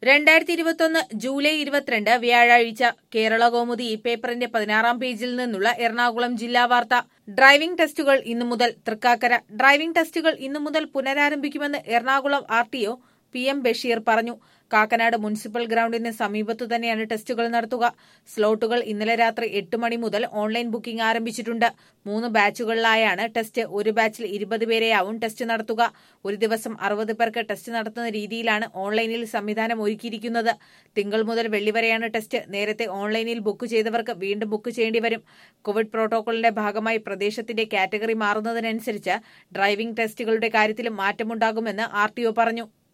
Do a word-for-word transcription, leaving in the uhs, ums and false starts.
രണ്ടായിരത്തി ഇരുപത്തൊന്ന് ജൂലൈ ഇരുപത്തിരണ്ട് വ്യാഴാഴ്ച കേരള കൗമുദി ഈ പേപ്പറിന്റെ പതിനാറാം പേജിൽ നിന്നുള്ള എറണാകുളം ജില്ലാ വാർത്ത. ഡ്രൈവിംഗ് ടെസ്റ്റുകൾ ഇന്നു മുതൽ. തൃക്കാക്കര. ഡ്രൈവിംഗ് ടെസ്റ്റുകൾ ഇന്നു മുതൽ പുനരാരംഭിക്കുമെന്ന് Ernakulam R T O P M Basheer പറഞ്ഞു. കാക്കനാട് മുനിസിപ്പൽ ഗ്രൌണ്ടിന് സമീപത്തു തന്നെയാണ് ടെസ്റ്റുകൾ നടത്തുക. സ്ലോട്ടുകൾ ഇന്നലെ രാത്രി എട്ട് മണി മുതൽ ഓൺലൈൻ ബുക്കിംഗ് ആരംഭിച്ചിട്ടുണ്ട്. മൂന്ന് ബാച്ചുകളിലായാണ് ടെസ്റ്റ്. ഒരു ബാച്ചിൽ ഇരുപത് പേരെയാവും ടെസ്റ്റ് നടത്തുക. ഒരു ദിവസം അറുപത് പേർക്ക് ടെസ്റ്റ് നടത്തുന്ന രീതിയിലാണ് ഓൺലൈനിൽ സംവിധാനം ഒരുക്കിയിരിക്കുന്നത്. തിങ്കൾ മുതൽ വെള്ളി വരെയാണ് ടെസ്റ്റ്. നേരത്തെ ഓൺലൈനിൽ ബുക്ക് ചെയ്തവർക്ക് വീണ്ടും ബുക്ക് ചെയ്യേണ്ടി വരും. കോവിഡ് പ്രോട്ടോക്കോളിന്റെ ഭാഗമായി പ്രദേശത്തിന്റെ കാറ്റഗറി മാറുന്നതിനനുസരിച്ച് ഡ്രൈവിംഗ് ടെസ്റ്റുകളുടെ കാര്യത്തിലും മാറ്റമുണ്ടാകുമെന്ന് ആർ ടി ഒ പറഞ്ഞു.